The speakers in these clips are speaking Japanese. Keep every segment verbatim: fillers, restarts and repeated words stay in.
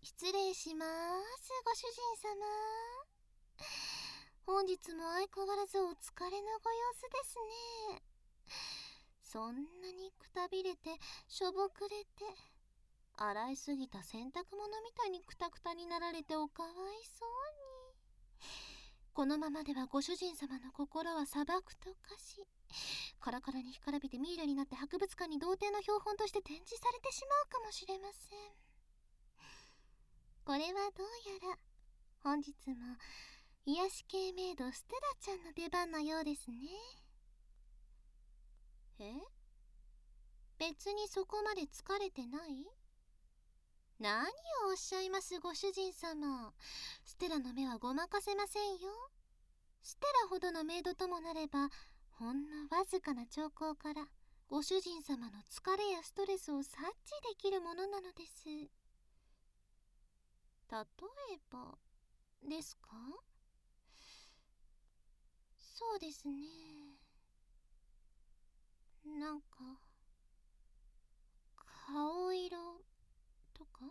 失礼します、ご主人様。本日も相変わらずお疲れのご様子ですね。そんなにくたびれてしょぼくれて、洗いすぎた洗濯物みたいにくたくたになられておかわいそうに。このままではご主人様の心は砂漠と化し、カラカラに干からびてミイラになって博物館に童貞の標本として展示されてしまうかもしれません。これはどうやら本日も癒し系メイドステラちゃんの出番のようですね。え？別にそこまで疲れてない？何をおっしゃいますご主人様。ステラの目はごまかせませんよ。ステラほどのメイドともなれば、ほんのわずかな兆候からご主人様の疲れやストレスを察知できるものなのです。例えばですか？そうですね。なんか顔色とか。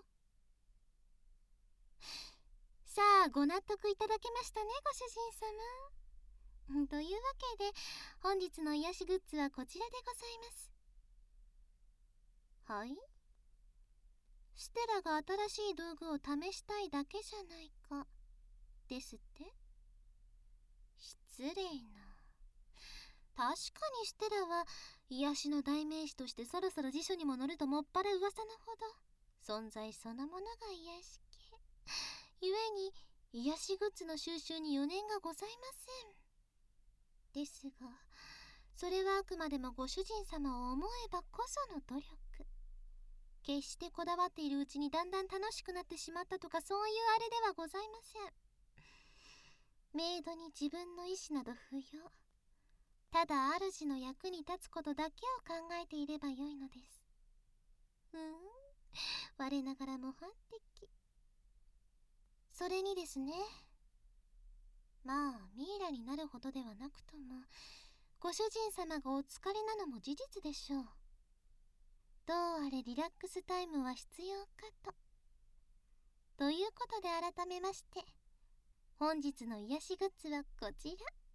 さあ、ご納得いただけましたね、ご主人様。というわけで本日の癒しグッズはこちらでございます。はい？ステラが新しい道具を試したいだけじゃないかですって？失礼な。確かにステラは癒しの代名詞としてそろそろ辞書にも載るともっぱら噂のほど存在そのものが癒し系ゆえに癒しグッズの収集に余念がございません。ですがそれはあくまでもご主人様を思えばこその努力。決してこだわっているうちにだんだん楽しくなってしまったとかそういうあれではございません。メイドに自分の意志など不要。ただ主の役に立つことだけを考えていればよいのです。うん、我ながら模範的。それにですね、まあミイラになるほどではなくともご主人様がお疲れなのも事実でしょう。どうあれリラックスタイムは必要かと。ということで改めまして本日の癒しグッズはこちら。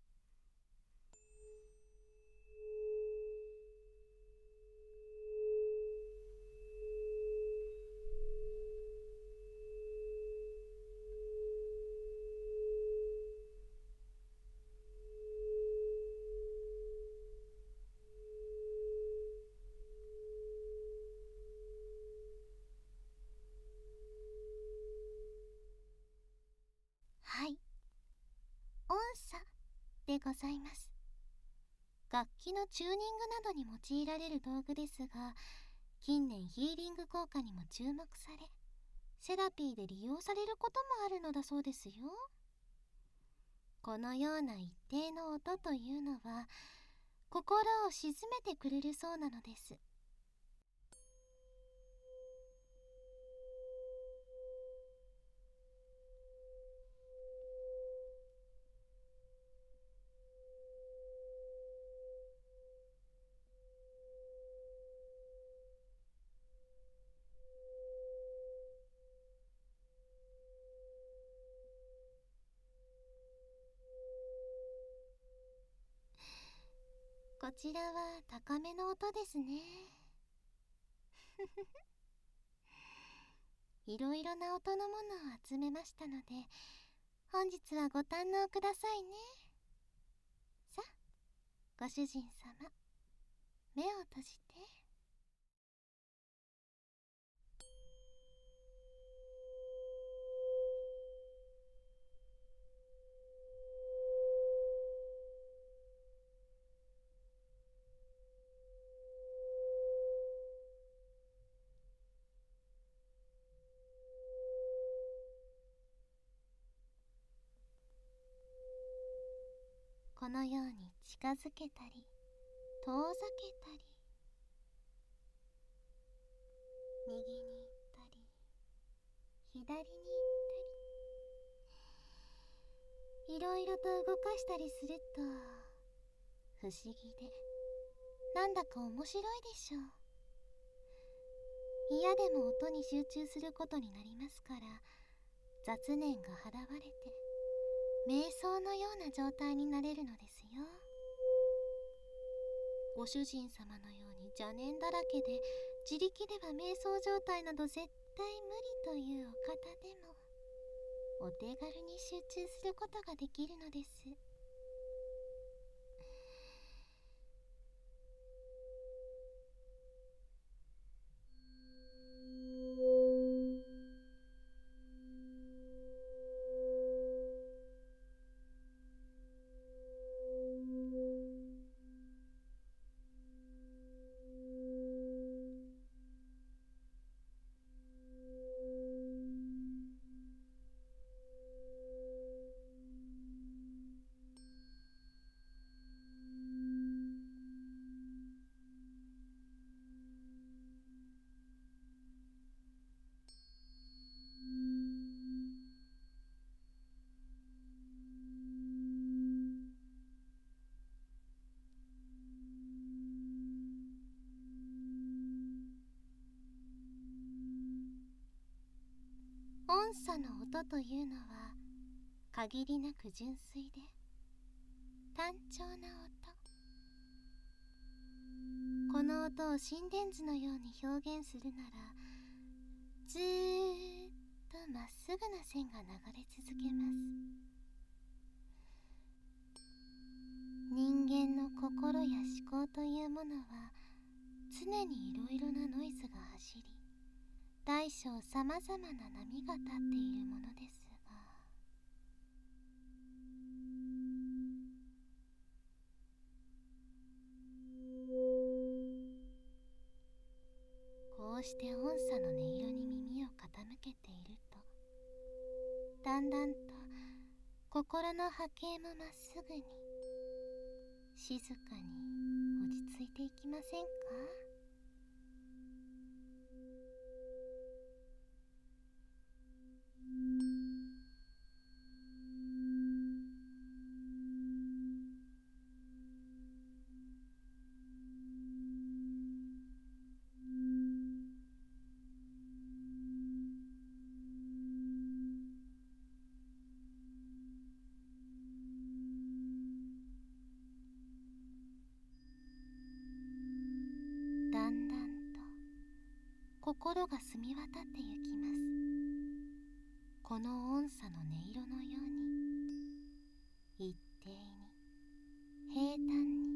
はい、音叉でございます。楽器のチューニングなどに用いられる道具ですが、近年ヒーリング効果にも注目されセラピーで利用されることもあるのだそうですよ。このような一定の音というのは心を静めてくれるそうなのです。こちらは高めの音ですね。いろいろな音のものを集めましたので本日はご堪能くださいね。さあご主人様、目を閉じて。このように近づけたり遠ざけたり右に行ったり左に行ったりいろいろと動かしたりすると不思議でなんだか面白いでしょう。 嫌でも音に集中することになりますから、雑念が払われて瞑想のような状態になれるのですよ。ご主人様のように邪念だらけで自力では瞑想状態など絶対無理というお方でもお手軽に集中することができるのです。音叉の音というのは限りなく純粋で単調な音。この音を心電図のように表現するなら、ずーっとまっすぐな線が流れ続けます。人間の心や思考というものは常にいろいろなノイズが走り、大小さまざまな波が立っているものですが、こうして音叉の音色に耳を傾けていると、だんだんと心の波形もまっすぐに静かに落ち着いていきませんか？だんだんと心が澄み渡ってゆきます。この音叉の音色のように、一定に平坦に。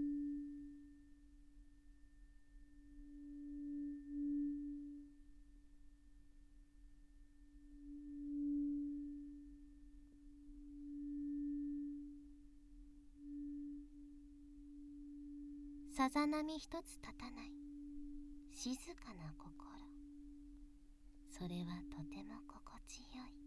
さざ波一つ立たない静かな心、それはとても心地よい。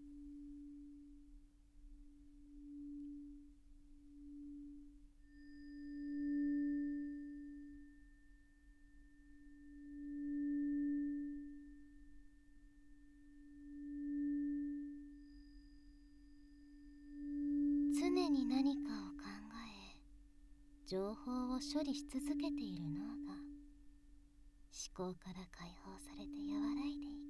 常に何かを考え、情報を処理し続けている脳が思考から解放されて和らいでいく。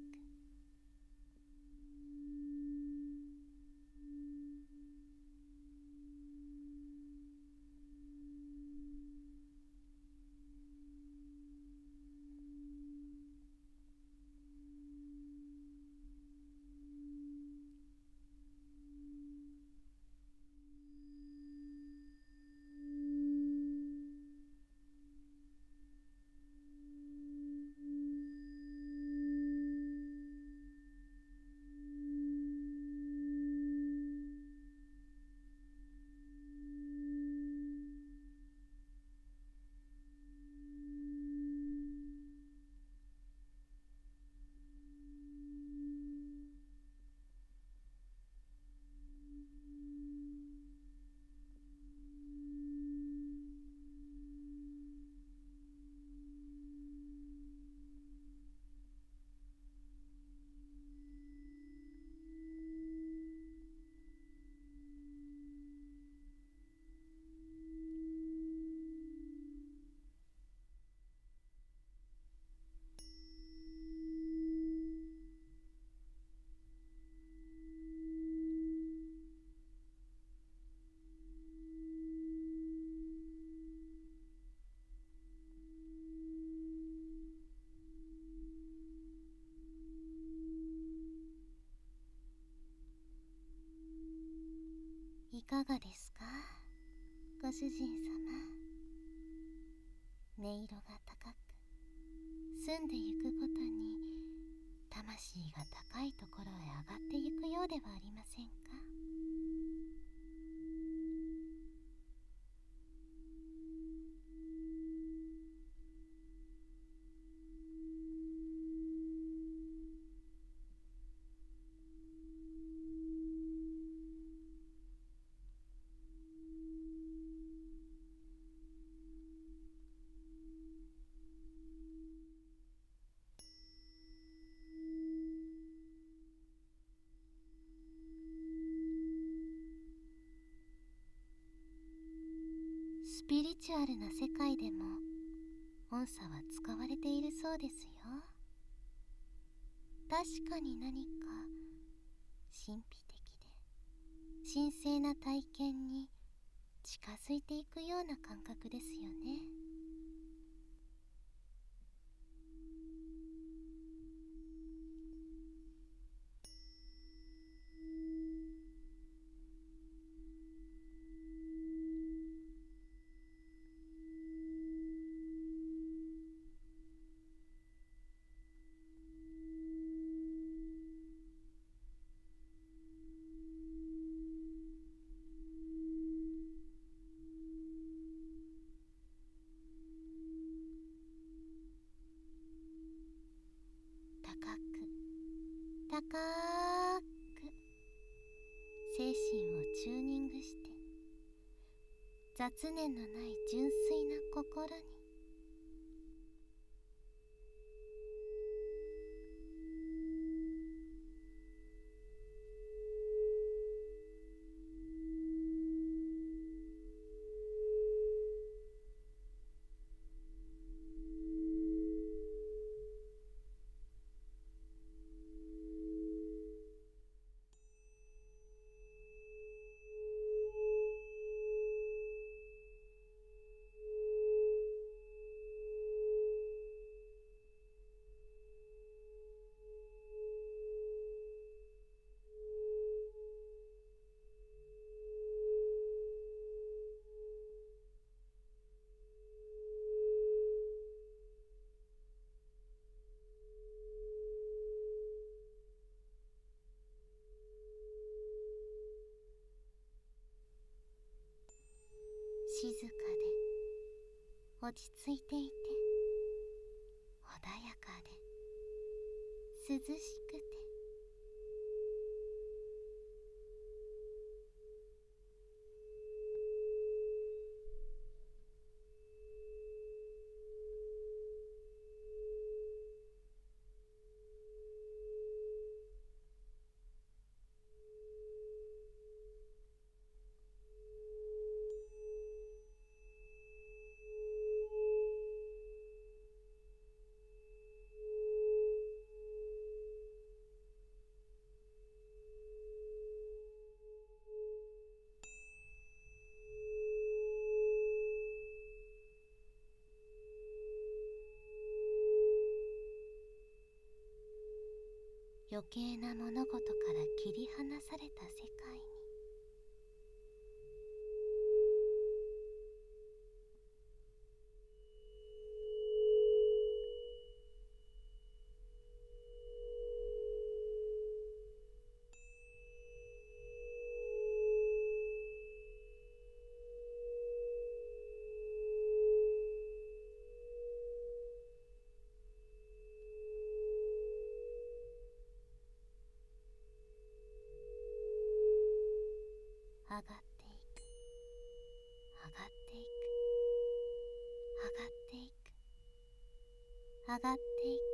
いかがですか、ご主人様。音色が高く、澄んでゆくごとに魂が高いところへ上がってゆくようではありませんか。スピリチュアルな世界でも音叉は使われているそうですよ。確かに何か神秘的で神聖な体験に近づいていくような感覚ですよね。高く高く精神をチューニングして、雑念のない純粋な心に。静かで落ち着いていて、穏やかで涼しくて、余計な物事から切り離された世界に。上がっていく、上がっていく、上がっていく、上がっていく。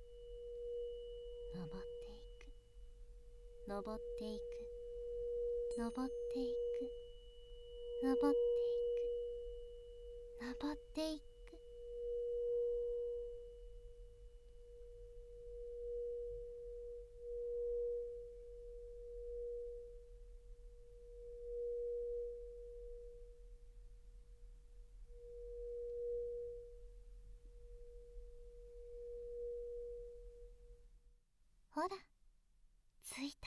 登っていく、登っていく、 登っていく、登っていく、登っていく。ほら、着いた。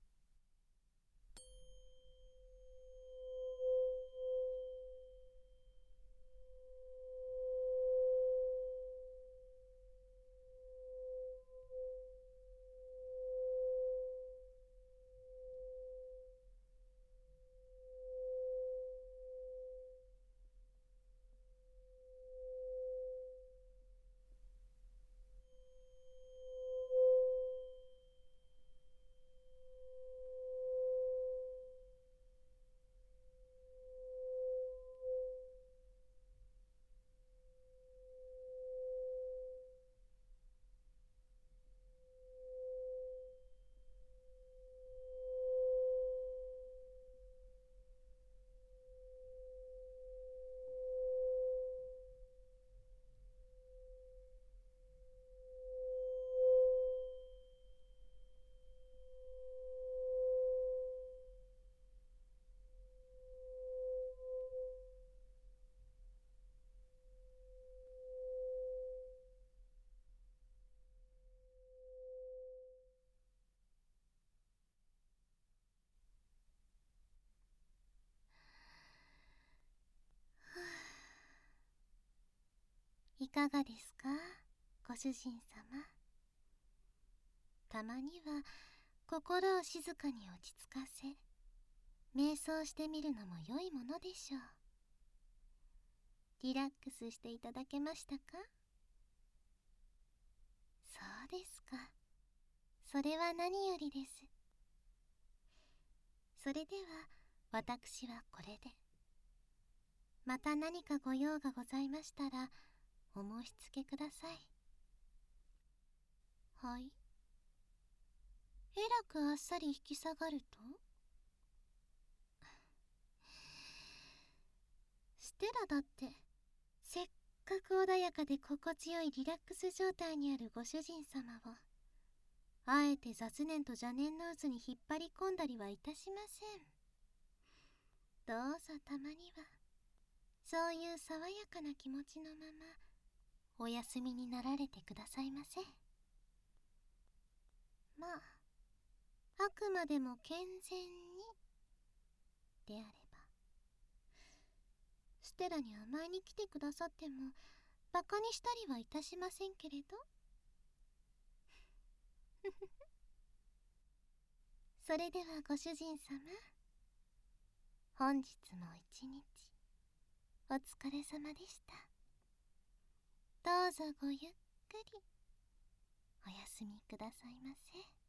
いかがですか、ご主人様。たまには心を静かに落ち着かせ、瞑想してみるのも良いものでしょう。リラックスしていただけましたか？そうですか。それは何よりです。それでは私はこれで。また何かご用がございましたらお申し付けください。はい。えらくあっさり引き下がると、ステラだってせっかく穏やかで心地よいリラックス状態にあるご主人様をあえて雑念と邪念の渦に引っ張り込んだりはいたしません。どうぞたまにはそういう爽やかな気持ちのままお休みになられてくださいませ。まああくまでも健全にであれば、ステラに甘えに来てくださってもバカにしたりはいたしませんけれど。それではご主人様、本日も一日お疲れ様でした。どうぞごゆっくりお休みくださいませ。